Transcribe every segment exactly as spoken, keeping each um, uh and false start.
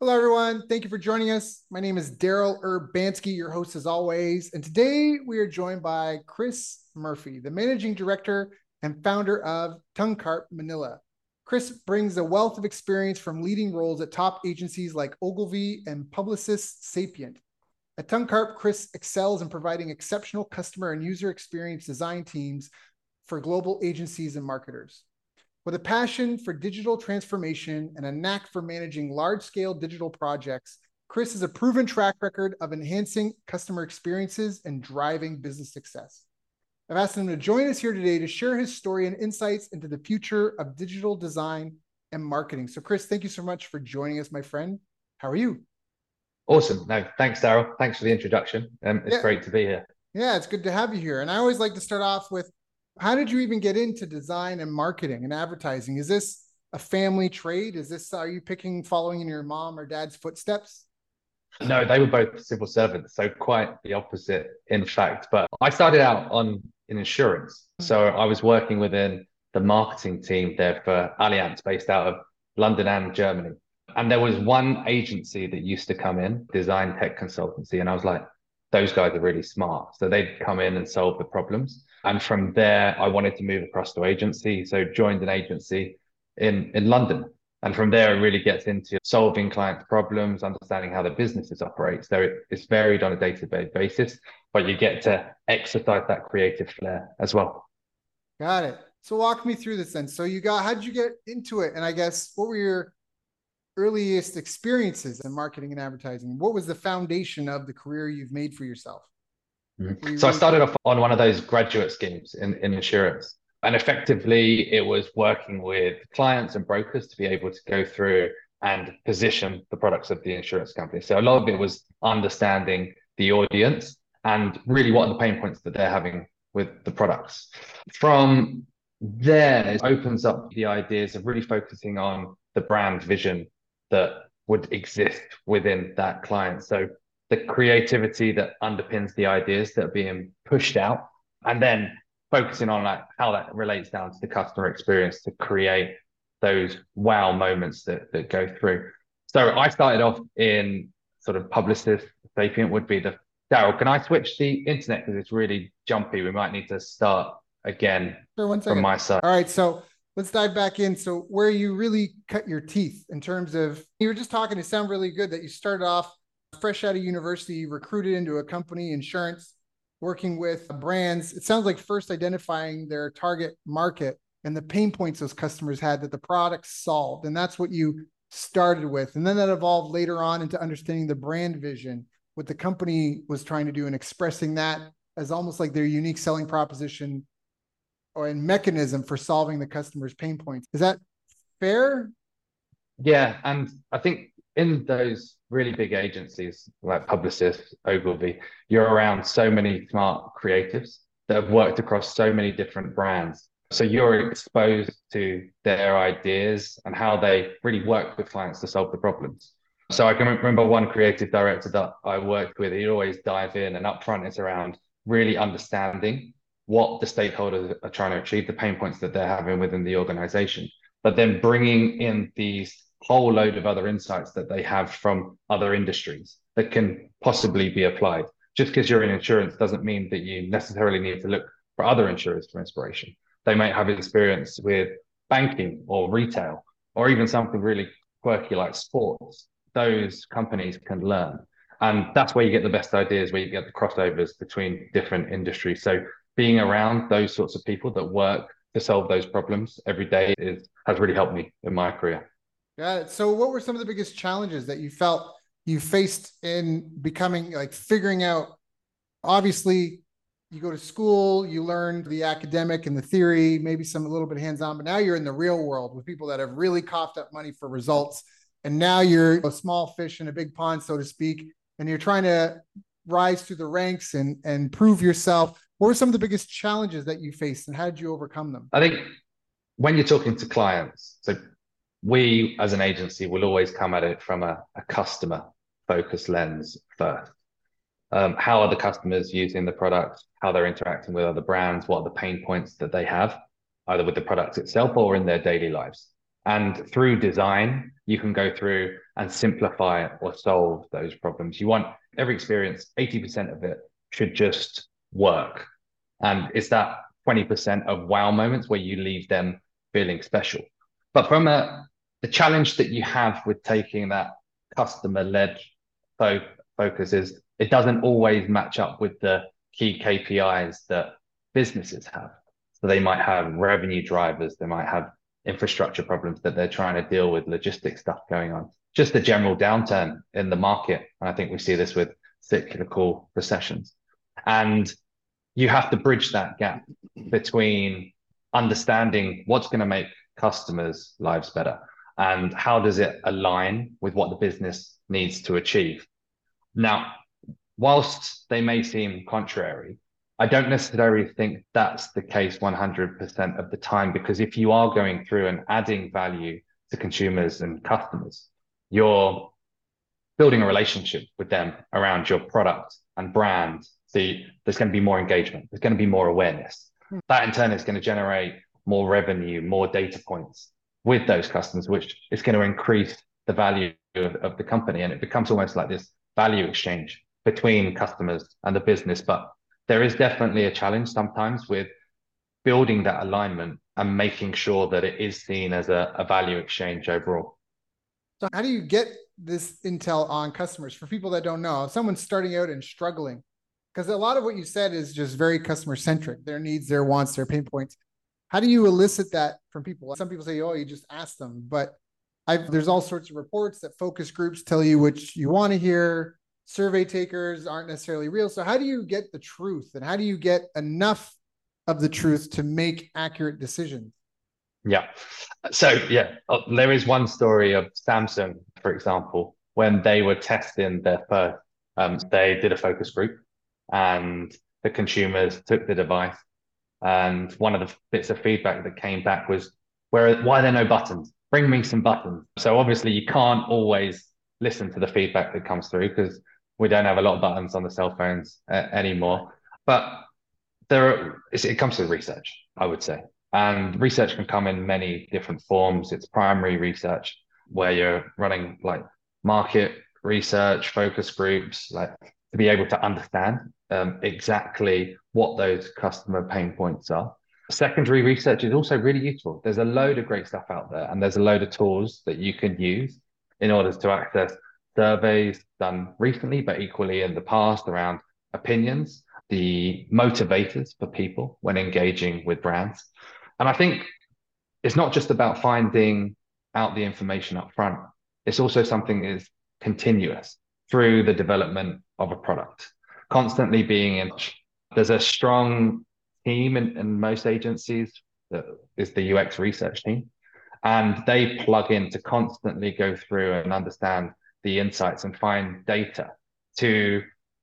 Hello, everyone. Thank you for joining us. My name is Daryl Urbanski, your host as always. And today we are joined by Chris Murphy, the managing director and founder of Tongue Carp Manila. Chris brings a wealth of experience from leading roles at top agencies like Ogilvy and Publicis Sapient. At Tongue Carp, Chris excels in providing exceptional customer and user experience design teams for global agencies and marketers. With a passion for digital transformation and a knack for managing large-scale digital projects, Chris has a proven track record of enhancing customer experiences and driving business success. I've asked him to join us here today to share his story and insights into the future of digital design and marketing. So Chris, thank you so much for joining us, my friend. How are you? Awesome. No, thanks, Daryl. Thanks for the introduction. Um, it's Yeah, great to be here. yeah, it's good to have you here. And I always like to start off with, how did you even get into design and marketing and advertising? Is this a family trade? Is this, are you picking, following in your mom or dad's footsteps? No, they were both civil servants, so quite the opposite, in fact. But I started out on in insurance. So I was working within the marketing team there for Allianz, based out of London and Germany. And there was one agency that used to come in, design tech consultancy. And I was like, those guys are really smart. So they'd come in and solve the problems. And from there, I wanted to move across to agency. So joined an agency in, in London. And from there, it really gets into solving clients' problems, understanding how their businesses operate. So it, it's varied on a day-to-day basis, but you get to exercise that creative flair as well. Got it. So walk me through this then. So you got, how did you get into it? And I guess, what were your earliest experiences in marketing and advertising? What was the foundation of the career you've made for yourself? Mhm. So I Really... started off on one of those graduate schemes in, in insurance. And effectively, it was working with clients and brokers to be able to go through and position the products of the insurance company. So a lot of it was understanding the audience and really what are the pain points that they're having with the products. From there, it opens up the ideas of really focusing on the brand vision that would exist within that client. So the creativity that underpins the ideas that are being pushed out, and then focusing on like how that relates down to the customer experience to create those wow moments that, that go through. So I started off in sort of Publicis Sapient would be the Daryl, can I switch the internet because it's really jumpy? We might need to start again Sure, one from second. my side. All right, so let's dive back in. So where you really cut your teeth in terms of, you were just talking, it sounded really good that you started off fresh out of university, recruited into a company, insurance, working with brands. It sounds like first identifying their target market and the pain points those customers had that the product solved. And that's what you started with. And then that evolved later on into understanding the brand vision, what the company was trying to do, and expressing that as almost like their unique selling proposition or a mechanism for solving the customer's pain points. Is that fair? Yeah, and I think in those really big agencies like Publicis, Ogilvy, you're around so many smart creatives that have worked across so many different brands. So you're exposed to their ideas and how they really work with clients to solve the problems. So I can remember one creative director that I worked with, he'd always dive in, and upfront it's around really understanding what the stakeholders are trying to achieve, the pain points that they're having within the organization, but then bringing in these whole load of other insights that they have from other industries that can possibly be applied. Just because you're in insurance doesn't mean that you necessarily need to look for other insurers for inspiration. They might have experience with banking or retail, or even something really quirky like sports. Those companies can learn. And that's where you get the best ideas, where you get the crossovers between different industries. So being around those sorts of people that work to solve those problems every day is has really helped me in my career. Got it. So what were some of the biggest challenges that you felt you faced in becoming, like, figuring out, obviously you go to school, you learn the academic and the theory, maybe some a little bit hands-on, but now you're in the real world with people that have really coughed up money for results. And now you're a small fish in a big pond, so to speak, and you're trying to rise through the ranks and, and prove yourself. What were some of the biggest challenges that you faced and how did you overcome them? I think when you're talking to clients, so we as an agency will always come at it from a, a customer focused lens first. Um, how are the customers using the product? How they're interacting with other brands? What are the pain points that they have, either with the product itself or in their daily lives? And through design, you can go through and simplify or solve those problems. You want every experience, eighty percent of it should just work. And it's that twenty percent of wow moments where you leave them feeling special. But from a the challenge that you have with taking that customer-led fo focus is it doesn't always match up with the key K P Is that businesses have. So they might have revenue drivers, they might have infrastructure problems that they're trying to deal with, logistics stuff going on, just the general downturn in the market. And I think we see this with cyclical recessions. And you have to bridge that gap between understanding what's going to make customers' lives better and how does it align with what the business needs to achieve. Now, whilst they may seem contrary, I don't necessarily think that's the case one hundred percent of the time, because if you are going through and adding value to consumers and customers, you're building a relationship with them around your product and brand. So you, there's going to be more engagement. There's going to be more awareness. Hmm. That in turn is going to generate more revenue, more data points with those customers, which is going to increase the value of, of the company. And it becomes almost like this value exchange between customers and the business. But there is definitely a challenge sometimes with building that alignment and making sure that it is seen as a, a value exchange overall. So how do you get this intel on customers for people that don't know? If someone's starting out and struggling, because a lot of what you said is just very customer centric, their needs, their wants, their pain points. How do you elicit that from people? Some people say, oh, you just ask them, but I've, there's all sorts of reports that focus groups tell you which you want to hear. Survey takers aren't necessarily real. So how do you get the truth, and how do you get enough of the truth to make accurate decisions? Yeah. So yeah, there is one story of Samsung, for example, when they were testing their first, um, they did a focus group and the consumers took the device. And one of the bits of feedback that came back was, where, why are there no buttons? Bring me some buttons. So obviously you can't always listen to the feedback that comes through because we don't have a lot of buttons on the cell phones uh, anymore. But there are, it comes to research, I would say. And research can come in many different forms. It's primary research where you're running like market research, focus groups, like to be able to understand um, exactly what those customer pain points are. Secondary research is also really useful. There's a load of great stuff out there, and there's a load of tools that you can use in order to access surveys done recently, but equally in the past around opinions, the motivators for people when engaging with brands. And I think it's not just about finding out the information up front. It's also something that is continuous through the development of a product, constantly being in. There's a strong team in, in most agencies that is the U X research team, and they plug in to constantly go through and understand the insights and find data to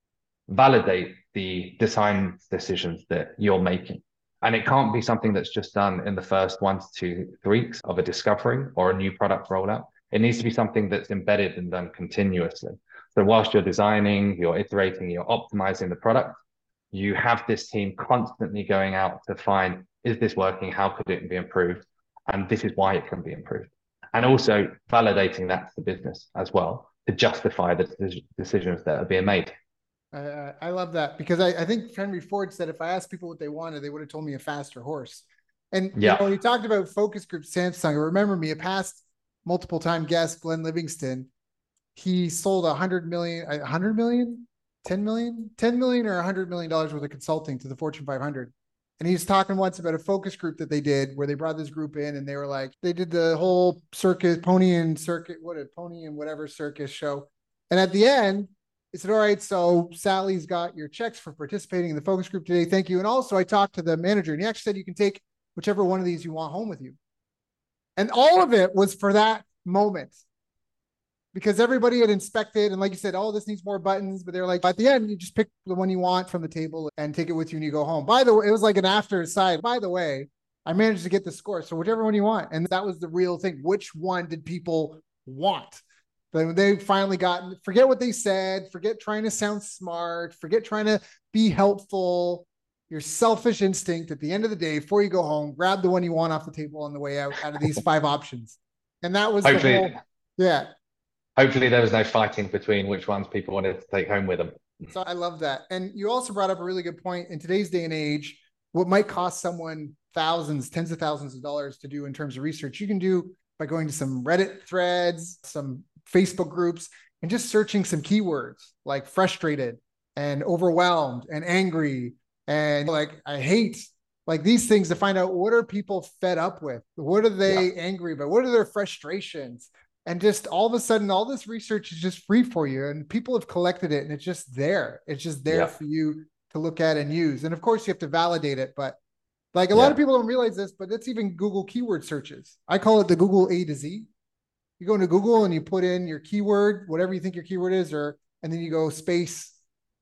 validate the design decisions that you're making. And it can't be something that's just done in the first one to two weeks of a discovery or a new product rollout. It needs to be something that's embedded and done continuously. So whilst you're designing, you're iterating, you're optimizing the product, you have this team constantly going out to find, is this working? How could it be improved? And this is why it can be improved. And also validating that to the business as well to justify the decisions that are being made. Uh, I love that, because I, I think Henry Ford said, if I asked people what they wanted, they would have told me a faster horse. And yeah. you know, when you talked about focus group Samsung, remember me, a past multiple time guest, Glenn Livingston, he sold a hundred million, a hundred million, ten million, ten million or a hundred million dollars worth of consulting to the Fortune five hundred. And he was talking once about a focus group that they did where they brought this group in and they were like, they did the whole circus, pony and circuit, what a pony and whatever circus show. And at the end, he said, all right, so Sally's got your checks for participating in the focus group today. Thank you. And also I talked to the manager and he actually said, you can take whichever one of these you want home with you. And all of it was for that moment, because everybody had inspected. And like you said, oh, this needs more buttons, but they're like, at the end, you just pick the one you want from the table and take it with you and you go home. By the way, it was like an after aside. By the way, I managed to get the score. So whichever one you want. And that was the real thing. Which one did people want? Then they finally got, forget what they said, forget trying to sound smart, forget trying to be helpful. Your selfish instinct at the end of the day, before you go home, grab the one you want off the table on the way out, out of these five options. And that was the Hopefully, whole, yeah. hopefully there was no fighting between which ones people wanted to take home with them. So I love that. And you also brought up a really good point. In today's day and age, what might cost someone thousands, tens of thousands of dollars to do in terms of research, you can do by going to some Reddit threads, some Facebook groups, and just searching some keywords like frustrated and overwhelmed and angry and like I hate, like these things, to find out what are people fed up with, what are they Yeah. angry about, what are their frustrations, and just all of a sudden all this research is just free for you and people have collected it and it's just there, it's just there Yeah. for you to look at and use. And of course you have to validate it, but like a lot of Yeah. people don't realize this, but that's even Google keyword searches. I call it the Google A to Z. You go into Google and you put in your keyword, whatever you think your keyword is, or and then you go space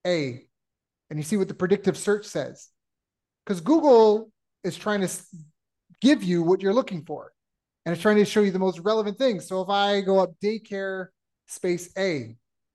A and you see what the predictive search says, because Google is trying to give you what you're looking for and it's trying to show you the most relevant things. So if I go up daycare space A,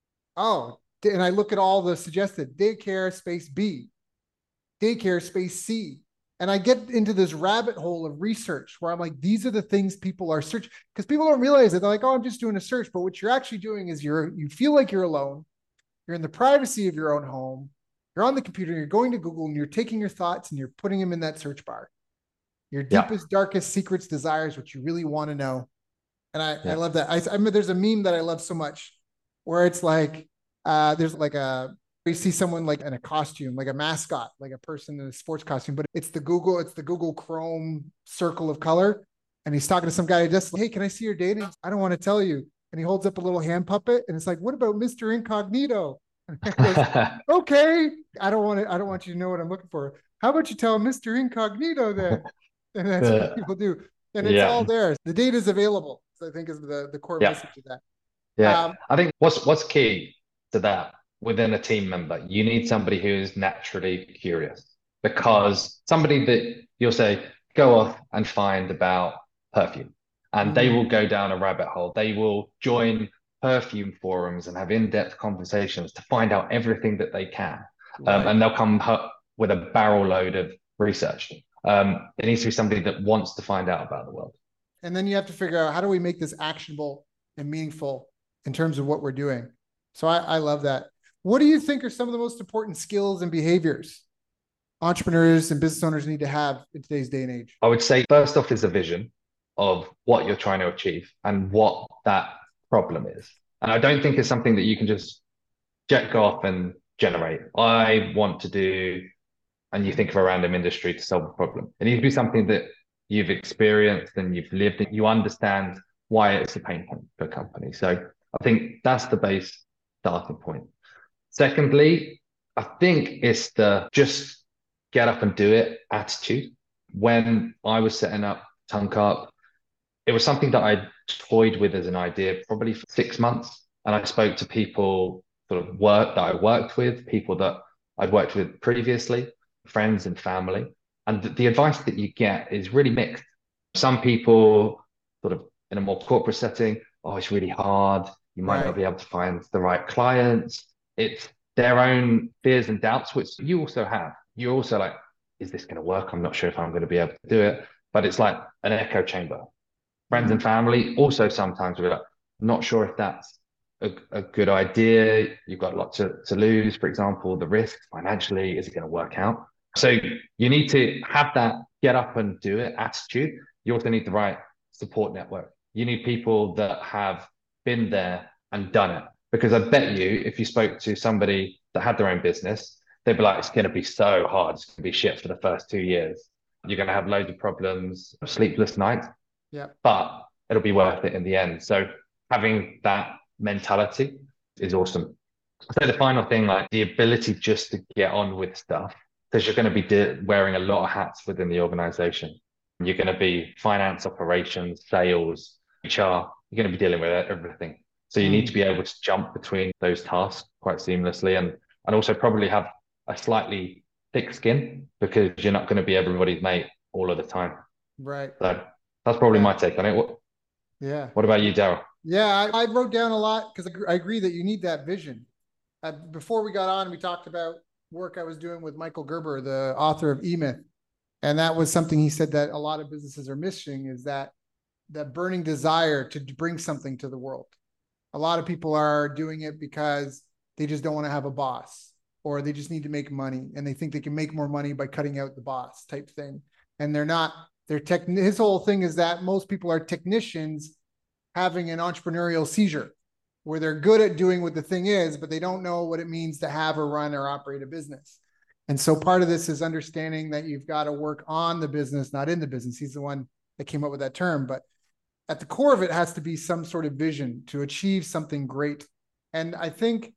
oh, and I look at all the suggested daycare space B, daycare space C, and I get into this rabbit hole of research where I'm like, these are the things people are searching, because people don't realize it. They're like, oh, I'm just doing a search. But what you're actually doing is you're, you feel like you're alone. You're in the privacy of your own home. You're on the computer, you're going to Google and you're taking your thoughts and you're putting them in that search bar. Your Yeah. deepest, darkest secrets, desires, what you really want to know. And I, I Yeah. love that. I, I mean, there's a meme that I love so much where it's like, uh, there's like a, you see someone like in a costume, like a mascot, like a person in a sports costume, but it's the Google, it's the Google Chrome circle of color. And he's talking to some guy just, hey, can I see your data? I don't want to tell you. And he holds up a little hand puppet and it's like, what about Mister Incognito? And he goes, okay, I don't want to, I don't want you to know what I'm looking for. How about you tell Mister Incognito then? And that's what Uh, people do. And it's all yeah. there. The data is available. So I think is the, the core Yeah. message of that. Yeah. Um, I think what's what's key to that within a team member, you need somebody who is naturally curious, because somebody that you'll say, go off and find about perfume, and they mm, will go down a rabbit hole. They will join perfume forums and have in-depth conversations to find out everything that they can. Um, right. and they'll come with a barrel load of research. Um, it needs to be somebody that wants to find out about the world. And then you have to figure out, how do we make this actionable and meaningful in terms of what we're doing? So I, I love that. What do you think are some of the most important skills and behaviors entrepreneurs and business owners need to have in today's day and age? I would say first off is a vision of what you're trying to achieve and what that problem is. And I don't think it's something that you can just jet go off and generate. I want to do, and you think of a random industry to solve a problem. It needs to be something that you've experienced and you've lived and you understand why it's a pain point for a company. So I think that's the base starting point. Secondly, I think it's the just get up and do it attitude. When I was setting up TongueCarp, it was something that I toyed with as an idea probably for six months. And I spoke to people sort of work that I worked with, people that I'd worked with previously, friends and family. And the, the advice that you get is really mixed. Some people sort of in a more corporate setting, oh, it's really hard. You might not Right. be able to find the right clients. It's their own fears and doubts, which you also have. You're also like, is this going to work? I'm not sure if I'm going to be able to do it. But it's like an echo chamber. Friends and Mm, family also sometimes we're like, not sure if that's a, a good idea. You've got lots to, to lose, for example, the risk financially, is it going to work out? So you need to have that get up and do it attitude. You also need the right support network. You need people that have been there and done it. Because I bet you, if you spoke to somebody that had their own business, they'd be like, it's going to be so hard. It's going to be shit for the first two years. You're going to have loads of problems, sleepless nights, yeah. but it'll be worth it in the end. So having that mentality is awesome. So the final thing, like the ability just to get on with stuff, because you're going to be wearing a lot of hats within the organization. You're going to be finance, operations, sales, H R. You're going to be dealing with everything. So you need to Mm, be able to jump between those tasks quite seamlessly, and and also probably have a slightly thick skin, because you're not going to be everybody's mate all of the time. right. So that's probably Yeah. my take on it. What Yeah. what about you, Daryl? Yeah. I, I wrote down a lot because I agree that you need that vision. Uh, before we got on, we talked about work I was doing with Michael Gerber, the author of E-Myth. And that was something he said that a lot of businesses are missing, is that that burning desire to bring something to the world. A lot of people are doing it because they just don't want to have a boss, or they just need to make money and they think they can make more money by cutting out the boss type thing. And they're not, they're tech. His whole thing is that most people are technicians having an entrepreneurial seizure where they're good at doing what the thing is, but they don't know what it means to have or run or operate a business. And so part of this is understanding that you've got to work on the business, not in the business. He's the one that came up with that term, but at the core of it has to be some sort of vision to achieve something great. And I think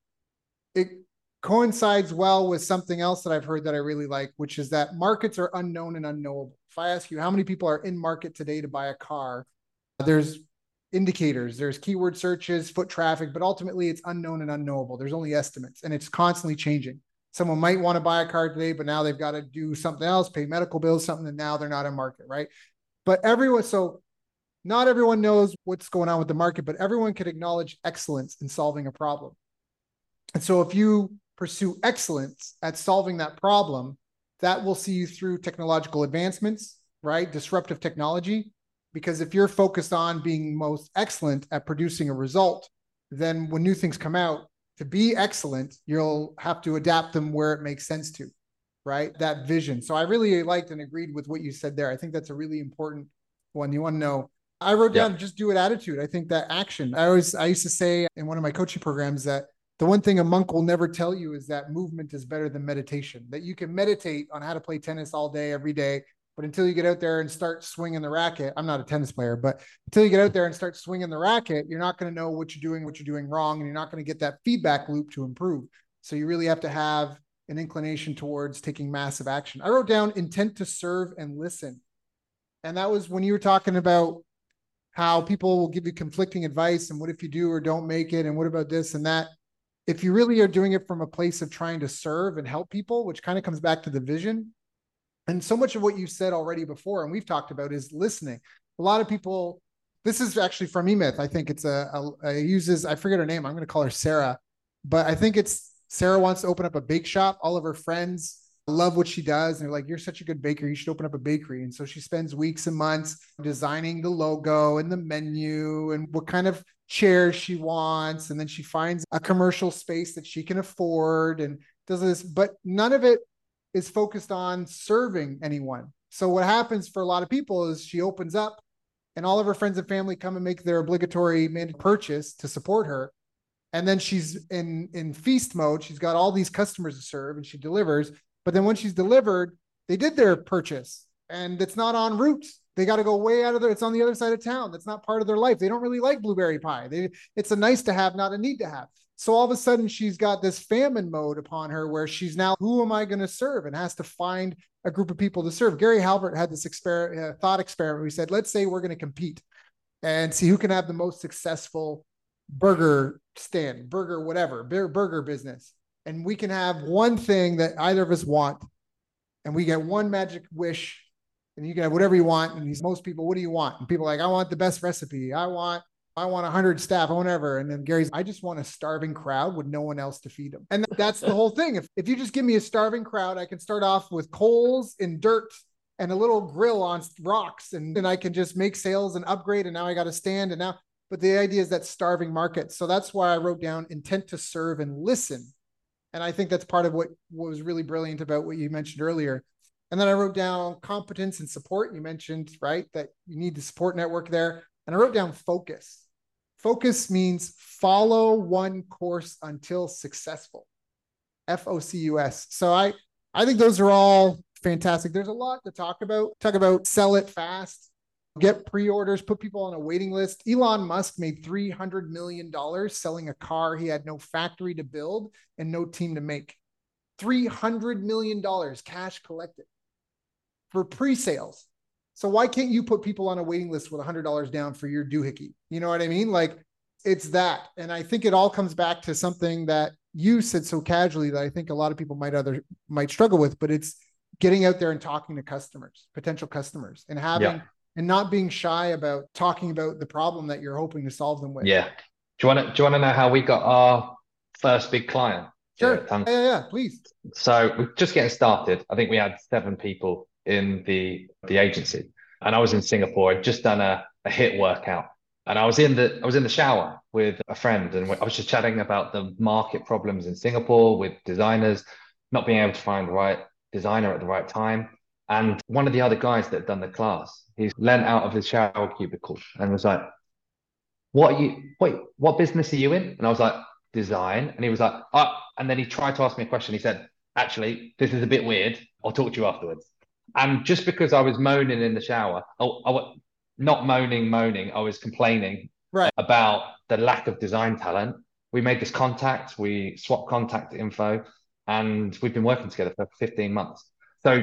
it coincides well with something else that I've heard that I really like, which is that markets are unknown and unknowable. If I ask you how many people are in market today to buy a car, there's indicators, there's keyword searches, foot traffic, but ultimately it's unknown and unknowable. There's only estimates and it's constantly changing. Someone might want to buy a car today, but now they've got to do something else, pay medical bills, something, and now they're not in market, right? But everyone, so not everyone knows what's going on with the market, but everyone can acknowledge excellence in solving a problem. And so if you pursue excellence at solving that problem, that will see you through technological advancements, right? Disruptive technology. Because if you're focused on being most excellent at producing a result, then when new things come out, to be excellent, you'll have to adapt them where it makes sense to, right? That vision. So I really liked and agreed with what you said there. I think that's a really important one. You want to know, I wrote down, yeah. Just do it attitude. I think that action. I always, I used to say in one of my coaching programs that the one thing a monk will never tell you is that movement is better than meditation, that you can meditate on how to play tennis all day, every day. But until you get out there and start swinging the racket, I'm not a tennis player, but until you get out there and start swinging the racket, you're not going to know what you're doing, what you're doing wrong, and you're not going to get that feedback loop to improve. So you really have to have an inclination towards taking massive action. I wrote down intent to serve and listen. And that was when you were talking about how people will give you conflicting advice and what if you do or don't make it and what about this and that. If you really are doing it from a place of trying to serve and help people, which kind of comes back to the vision, and so much of what you've said already before, and we've talked about, is listening. A lot of people, this is actually from eMyth. I think it's a, a, a uses, I forget her name. I'm going to call her Sarah, but I think it's Sarah wants to open up a bake shop. All of her friends love what she does. And they're like, you're such a good baker. You should open up a bakery. And so she spends weeks and months designing the logo and the menu and what kind of chairs she wants. And then she finds a commercial space that she can afford and does this, but none of it is focused on serving anyone. So what happens for a lot of people is she opens up and all of her friends and family come and make their obligatory purchase to support her. And then she's in, in feast mode. She's got all these customers to serve and she delivers. But then when she's delivered, they did their purchase and it's not en route. They got to go way out of there. It's on the other side of town. That's not part of their life. They don't really like blueberry pie. They, it's a nice to have, not a need to have. So all of a sudden she's got this famine mode upon her where she's now, who am I going to serve? And has to find a group of people to serve. Gary Halbert had this exper- uh, thought experiment. We said, let's say we're going to compete and see who can have the most successful burger stand, burger, whatever, burger business. And we can have one thing that either of us want. And we get one magic wish and you can have whatever you want. And these most people, what do you want? And people are like, I want the best recipe. I want I want a hundred staff, whatever. And then Gary's, I just want a starving crowd with no one else to feed them. And that's the whole thing. If, if you just give me a starving crowd, I can start off with coals and dirt and a little grill on rocks. And then I can just make sales and upgrade. And now I got to stand. And now, but the idea is that starving market. So that's why I wrote down intent to serve and listen. And I think that's part of what, what was really brilliant about what you mentioned earlier. And then I wrote down competence and support. You mentioned, right, that you need the support network there. And I wrote down focus. Focus means follow one course until successful. F O C U S. So I, I think those are all fantastic. There's a lot to talk about. Talk about sell it fast, get pre-orders, put people on a waiting list. Elon Musk made three hundred million dollars selling a car he had no factory to build and no team to make. three hundred million dollars cash collected for pre-sales. So why can't you put people on a waiting list with one hundred dollars down for your doohickey? You know what I mean? Like, it's that. And I think it all comes back to something that you said so casually that I think a lot of people might other might struggle with, but it's getting out there and talking to customers, potential customers, and having yeah. and not being shy about talking about the problem that you're hoping to solve them with. Yeah. Do you want to do you want to know how we got our first big client? Sure. Yeah, yeah, yeah, please. So we're just getting started. I think we had seven people in the the agency, and I was in Singapore. I'd just done a a HIIT workout. And I was in the I was in the shower with a friend, and I was just chatting about the market problems in Singapore with designers not being able to find the right designer at the right time. And one of the other guys that had done the class, he's leant out of his shower cubicle and was like, "What are you? Wait, what business are you in?" And I was like, "Design." And he was like, "Oh," and then he tried to ask me a question. He said, "Actually, this is a bit weird. I'll talk to you afterwards." And just because I was moaning in the shower, oh, I was not moaning, moaning, I was complaining Right. about the lack of design talent. We made this contact, we swapped contact info, and we've been working together for fifteen months. So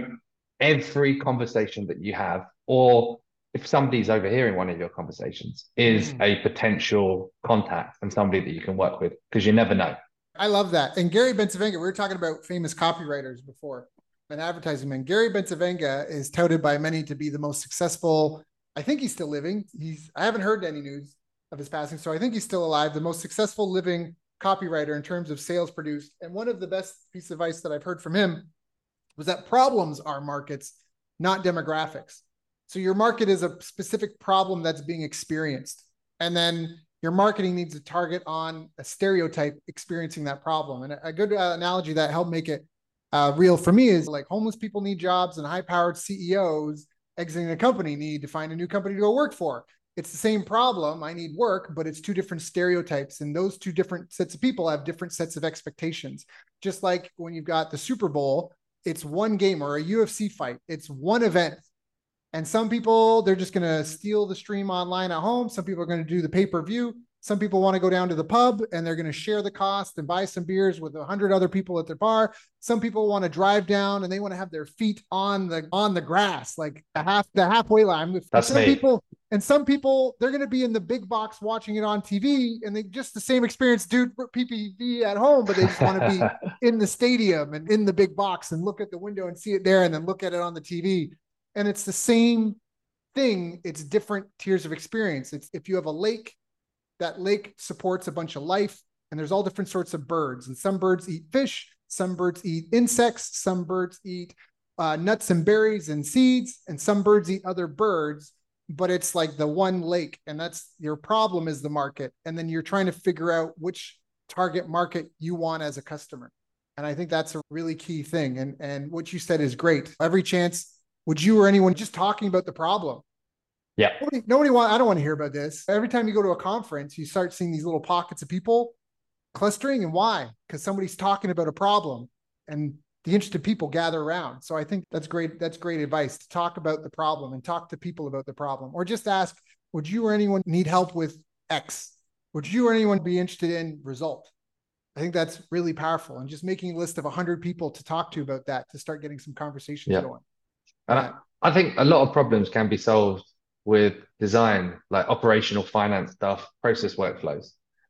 every conversation that you have, or if somebody's overhearing one of your conversations, is Mm. a potential contact and somebody that you can work with, because you never know. I love that. And Gary Bencivenga, we were talking about famous copywriters before, an advertising man. Gary Bencivenga is touted by many to be the most successful. I think he's still living. He's I haven't heard any news of his passing, so I think he's still alive. The most successful living copywriter in terms of sales produced. And one of the best pieces of advice that I've heard from him was that problems are markets, not demographics. So your market is a specific problem that's being experienced. And then your marketing needs to target on a stereotype experiencing that problem. And a good uh, analogy that helped make it uh, real for me is like homeless people need jobs and high-powered C E Os exiting a company need to find a new company to go work for. It's the same problem. I need work, but it's two different stereotypes. And those two different sets of people have different sets of expectations. Just like when you've got the Super Bowl, it's one game, or a U F C fight. It's one event. And some people, they're just going to steal the stream online at home. Some people are going to do the pay-per-view. Some people want to go down to the pub and they're going to share the cost and buy some beers with a hundred other people at their bar. Some people want to drive down and they want to have their feet on the on the grass, like the half the halfway line. That's and some me. people and some people they're going to be in the big box watching it on T V, and they just the same experience, dude, P P V at home, but they just want to be in the stadium and in the big box and look at the window and see it there, and then look at it on the T V. And it's the same thing. It's different tiers of experience. It's if you have a lake, that lake supports a bunch of life, and there's all different sorts of birds. And some birds eat fish, some birds eat insects, some birds eat uh, nuts and berries and seeds, and some birds eat other birds. But it's like the one lake, and that's your problem is the market. And then you're trying to figure out which target market you want as a customer. And I think that's a really key thing. And, and what you said is great. Every chance, would you or anyone just talking about the problem? Yeah. Nobody, nobody want, I don't want to hear about this. Every time you go to a conference, you start seeing these little pockets of people clustering. And why? Because somebody's talking about a problem and the interested people gather around. So I think that's great. That's great advice, to talk about the problem and talk to people about the problem, or just ask, would you or anyone need help with X? Would you or anyone be interested in result? I think that's really powerful. And just making a list of a hundred people to talk to about that, to start getting some conversations Yeah. going. And I, I think a lot of problems can be solved with design, like operational finance stuff, process workflows.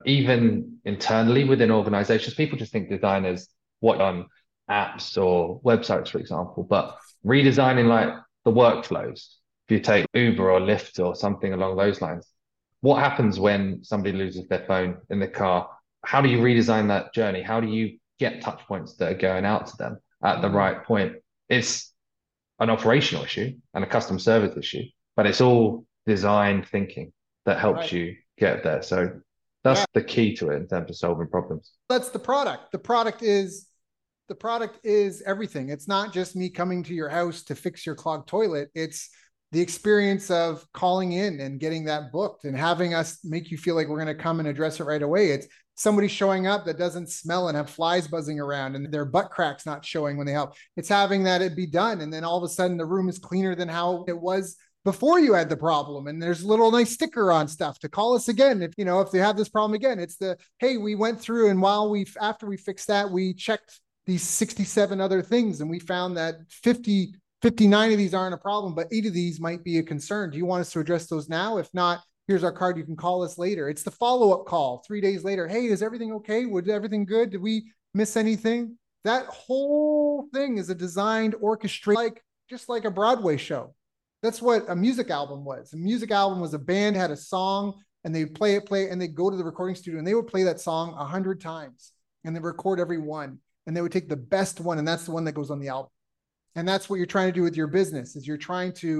Even internally within organizations, people just think designers work on apps or websites, for example, but redesigning like the workflows. If you take Uber or Lyft or something along those lines, what happens when somebody loses their phone in the car? How do you redesign that journey? How do you get touch points that are going out to them at the Mm. right point? It's an operational issue and a customer service issue, but it's all design thinking that helps Right. you get there. So that's Yeah. the key to it in terms of solving problems. That's the product. The product is the product is everything. It's not just me coming to your house to fix your clogged toilet. It's the experience of calling in and getting that booked and having us make you feel like we're going to come and address it right away. It's somebody showing up that doesn't smell and have flies buzzing around and their butt cracks not showing when they help. It's having that it be done. And then all of a sudden the room is cleaner than how it was before you had the problem. And there's a little nice sticker on stuff to call us again. If, you know, if they have this problem again, it's the, hey, we went through and while we, after we fixed that, we checked these sixty-seven other things. And we found that fifty, fifty-nine of these aren't a problem, but eight of these might be a concern. Do you want us to address those now? If not, here's our card. You can call us later. It's the follow-up call three days later. Hey, is everything okay? Was everything good? Did we miss anything? That whole thing is a designed orchestra, like just like a Broadway show. That's what a music album was. A music album was a band had a song and they play it, play it, and they go to the recording studio and they would play that song a hundred times and they record every one and they would take the best one and that's the one that goes on the album. And that's what you're trying to do with your business is you're trying to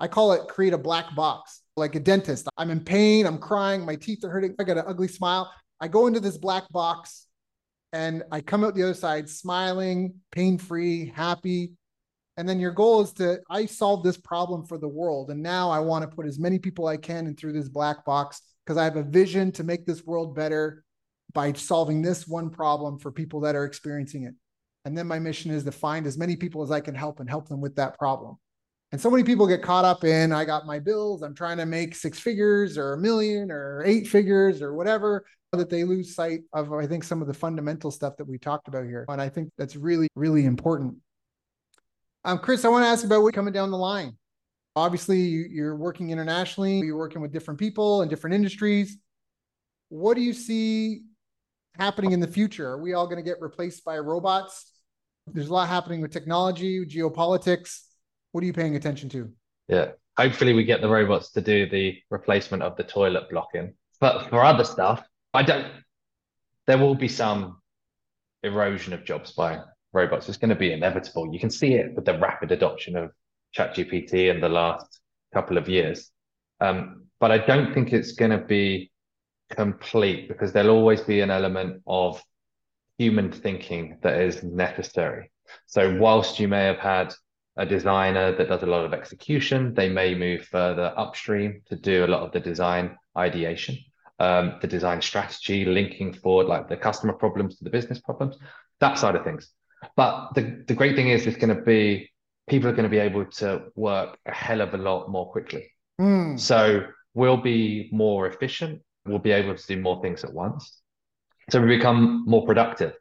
I call it create a black box, like a dentist. I'm in pain, I'm crying, my teeth are hurting, I got an ugly smile. I go into this black box and I come out the other side smiling, pain-free, happy. And then your goal is to, I solved this problem for the world. And now I want to put as many people I can in through this black box because I have a vision to make this world better by solving this one problem for people that are experiencing it. And then my mission is to find as many people as I can help and help them with that problem. And so many people get caught up in, I got my bills, I'm trying to make six figures or a million or eight figures or whatever, that they lose sight of, I think, some of the fundamental stuff that we talked about here. And I think that's really, really important. Um, Chris, I want to ask about what coming down the line. Obviously, you're working internationally, you're working with different people in different industries. What do you see happening in the future? Are we all going to get replaced by robots? There's a lot happening with technology, geopolitics. What are you paying attention to? Yeah, hopefully we get the robots to do the replacement of the toilet blocking. But for other stuff, I don't, there will be some erosion of jobs by robots. It's going to be inevitable. You can see it with the rapid adoption of ChatGPT in the last couple of years. Um, but I don't think it's going to be complete because there'll always be an element of human thinking that is necessary. So whilst you may have had a designer that does a lot of execution, they may move further upstream to do a lot of the design ideation, um, the design strategy, linking forward like the customer problems to the business problems, that side of things. But the, the great thing is it's going to be, people are going to be able to work a hell of a lot more quickly. Mm. So we'll be more efficient. We'll be able to do more things at once. So we become more productive.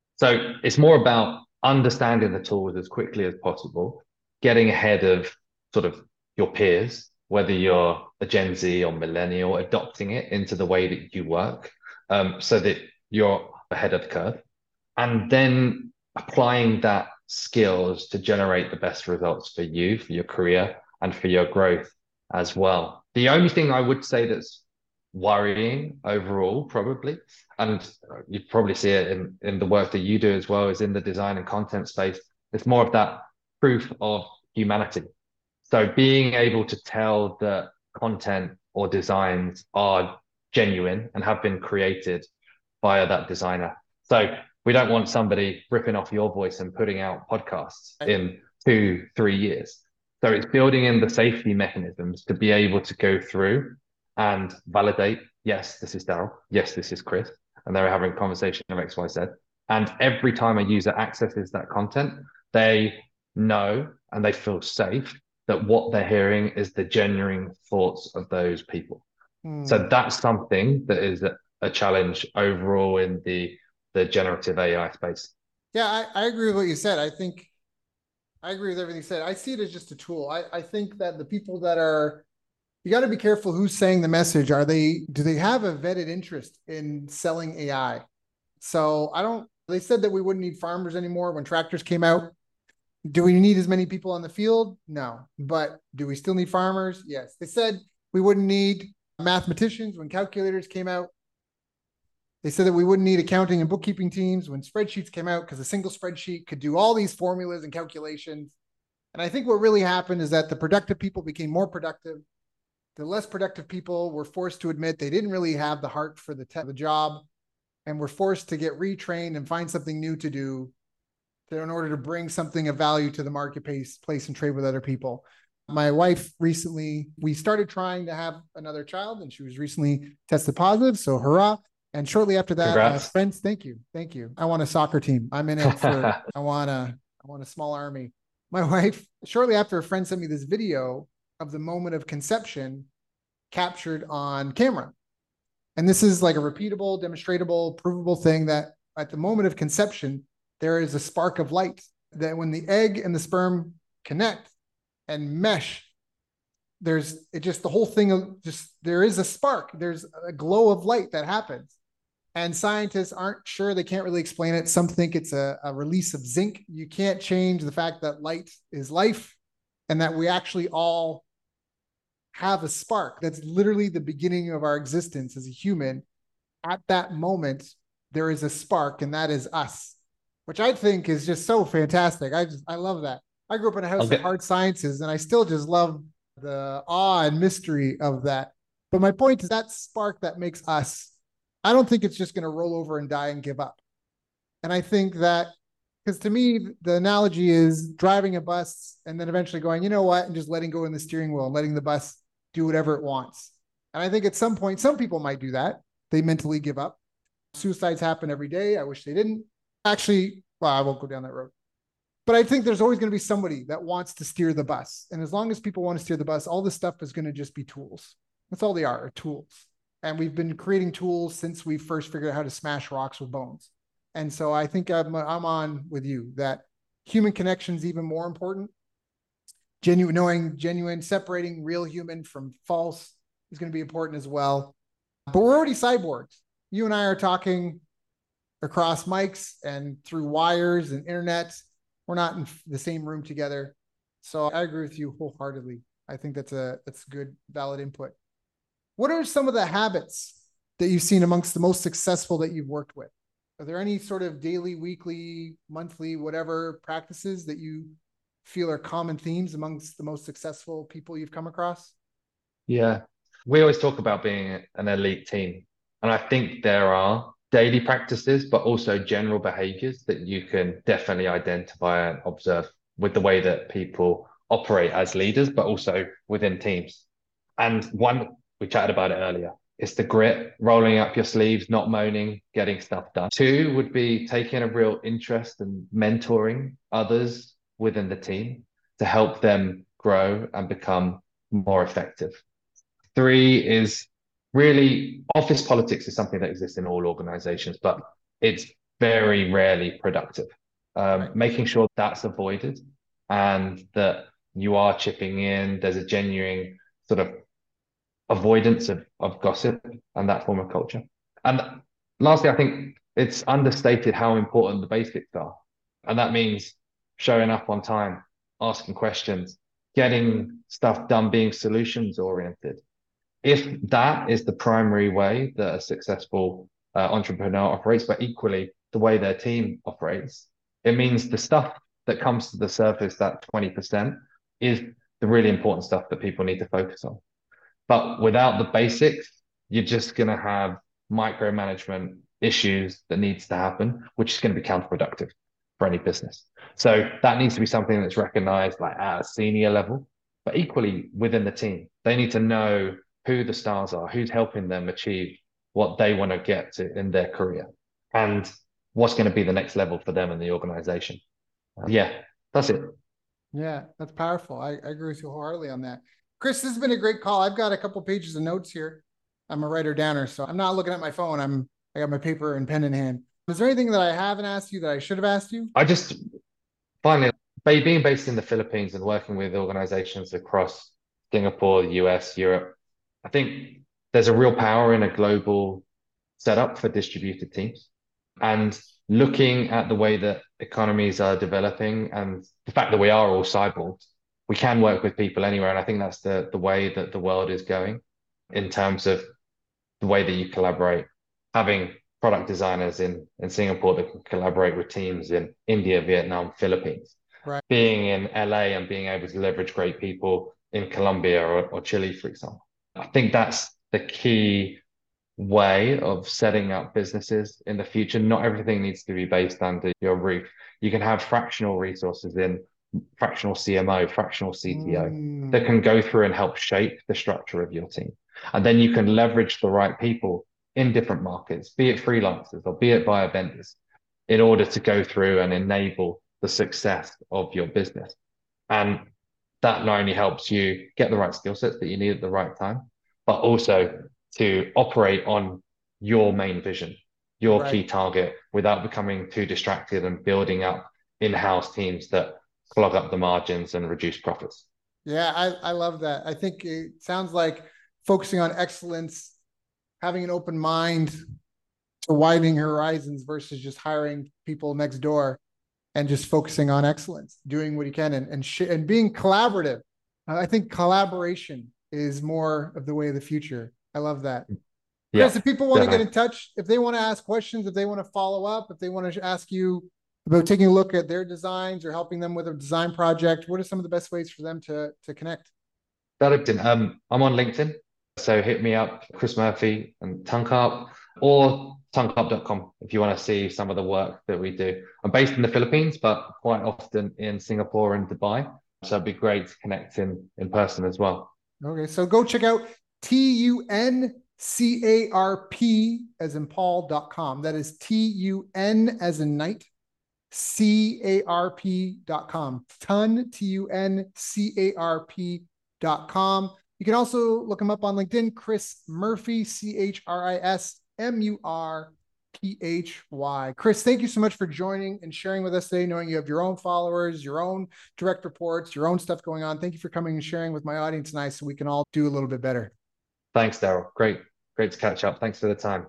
So it's more about understanding the tools as quickly as possible, getting ahead of sort of your peers, whether you're a Gen Z or millennial, adopting it into the way that you work, um, so that you're ahead of the curve, and then applying that skills to generate the best results for you, for your career, and for your growth as well. The only thing I would say that's worrying overall, probably, and you probably see it in, in the work that you do as well, is in the design and content space. It's more of that proof of humanity. So being able to tell that content or designs are genuine and have been created via that designer. So we don't want somebody ripping off your voice and putting out podcasts in two, three years. So it's building in the safety mechanisms to be able to go through and validate, yes, this is Daryl, yes, this is Chris, and they're having a conversation of X, Y, Z. And every time a user accesses that content, they know and they feel safe that what they're hearing is the genuine thoughts of those people. Hmm. So that's something that is a, a challenge overall in the, the generative A I space. Yeah, I, I agree with what you said. I think I agree with everything you said. I see it as just a tool. I, I think that the people that are, you got to be careful who's saying the message. Are they, do they have a vetted interest in selling A I? So I don't, they said that we wouldn't need farmers anymore when tractors came out. Do we need as many people on the field? No. But do we still need farmers? Yes. They said we wouldn't need mathematicians when calculators came out. They said that we wouldn't need accounting and bookkeeping teams when spreadsheets came out because a single spreadsheet could do all these formulas and calculations. And I think what really happened is that the productive people became more productive. The less productive people were forced to admit they didn't really have the heart for the, the job and were forced to get retrained and find something new to do in order to bring something of value to the marketplace place and trade with other people. My wife recently, we started trying to have another child and she was recently tested positive. So hurrah. And shortly after that, uh, friends, thank you. Thank you. I want a soccer team. I'm in it for, I want a, I want a small army. My wife, shortly after, a friend sent me this video of the moment of conception captured on camera. And this is like a repeatable, demonstratable, provable thing that at the moment of conception, there is a spark of light that when the egg and the sperm connect and mesh, there's it just the whole thing of just, there is a spark. There's a glow of light that happens. And scientists aren't sure. They can't really explain it. Some think it's a, a release of zinc. You can't change the fact that light is life and that we actually all have a spark. That's literally the beginning of our existence as a human. At that moment, there is a spark, and that is us, which I think is just so fantastic. I just, I love that. I grew up in a house okay. of hard sciences, and I still just love the awe and mystery of that. But my point is that spark that makes us, I don't think it's just going to roll over and die and give up. And I think that, because to me, the analogy is driving a bus and then eventually going, you know what, and just letting go in the steering wheel and letting the bus do whatever it wants. And I think at some point, some people might do that. They mentally give up. Suicides happen every day. I wish they didn't. Actually, well, I won't go down that road. But I think there's always going to be somebody that wants to steer the bus. And as long as people want to steer the bus, all this stuff is going to just be tools. That's all they are, are tools. And we've been creating tools since we first figured out how to smash rocks with bones. And so I think I'm, I'm on with you that human connection is even more important. Genuine, knowing genuine, separating real human from false is going to be important as well. But we're already cyborgs. You and I are talking across mics and through wires and internet. We're not in the same room together. So I agree with you wholeheartedly. I think that's a that's good, valid input. What are some of the habits that you've seen amongst the most successful that you've worked with? Are there any sort of daily, weekly, monthly, whatever practices that you feel are common themes amongst the most successful people you've come across? Yeah, we always talk about being an elite team. And I think there are daily practices, but also general behaviors that you can definitely identify and observe with the way that people operate as leaders, but also within teams. And one, we chatted about it earlier, it's the grit, rolling up your sleeves, not moaning, getting stuff done. Two would be taking a real interest and mentoring others within the team to help them grow and become more effective. Three is really office politics is something that exists in all organizations, but it's very rarely productive. Um, right. Making sure that's avoided and that you are chipping in, there's a genuine sort of avoidance of, of gossip and that form of culture. And lastly, I think it's understated how important the basics are. And that means showing up on time, asking questions, getting stuff done, being solutions oriented. If that is the primary way that a successful uh, entrepreneur operates, but equally the way their team operates, it means the stuff that comes to the surface, that twenty percent, is the really important stuff that people need to focus on. But without the basics, you're just going to have micromanagement issues that needs to happen, which is going to be counterproductive for any business. So that needs to be something that's recognized like at a senior level, but equally within the team. They need to know who the stars are, who's helping them achieve what they want to get to in their career, and what's going to be the next level for them in the organization. Uh, yeah, that's it. Yeah, that's powerful. I, I agree with you wholeheartedly on that. Chris, this has been a great call. I've got a couple pages of notes here. I'm a writer downer, so I'm not looking at my phone. I'm I got my paper and pen in hand. Is there anything that I haven't asked you that I should have asked you? I just finally being based in the Philippines and working with organizations across Singapore, the U S, Europe, I think there's a real power in a global setup for distributed teams. And looking at the way that economies are developing and the fact that we are all cyborgs, we can work with people anywhere. And I think that's the, the way that the world is going in terms of the way that you collaborate. Having product designers in, in Singapore that can collaborate with teams in India, Vietnam, Philippines. Right. Being in L A and being able to leverage great people in Colombia or, or Chile, for example. I think that's the key way of setting up businesses in the future. Not everything needs to be based under your roof. You can have fractional resources in fractional C M O, fractional C T O mm. that can go through and help shape the structure of your team. And then you can leverage the right people in different markets, be it freelancers or be it via vendors, in order to go through and enable the success of your business. And that not only helps you get the right skill sets that you need at the right time, but also to operate on your main vision, your right. key target, without becoming too distracted and building up in-house teams that clog up the margins and reduce profits. Yeah, I, I love that. I think it sounds like focusing on excellence, having an open mind to widening horizons versus just hiring people next door and just focusing on excellence, doing what you can and and, sh- and being collaborative. I think collaboration is more of the way of the future. I love that. Yeah, Chris, if people want definitely. to get in touch, if they want to ask questions, if they want to follow up, if they want to ask you about taking a look at their designs or helping them with a design project, what are some of the best ways for them to, to connect? That LinkedIn. Um, I'm on LinkedIn, so hit me up, Chris Murphy and TongueCarp, or tongue carp dot com if you want to see some of the work that we do. I'm based in the Philippines, but quite often in Singapore and Dubai. So it'd be great to connect in in person as well. Okay, so go check out T U N C A R P as in Paul dot com. That is T U N as in night, C A R P dot com. Ton, T U N C A R P dot com. You can also look him up on LinkedIn, Chris Murphy, C H R I S M U R P H Y. Chris, thank you so much for joining and sharing with us today, knowing you have your own followers, your own direct reports, your own stuff going on. Thank you for coming and sharing with my audience tonight so we can all do a little bit better. Thanks, Daryl. Great, great to catch up. Thanks for the time.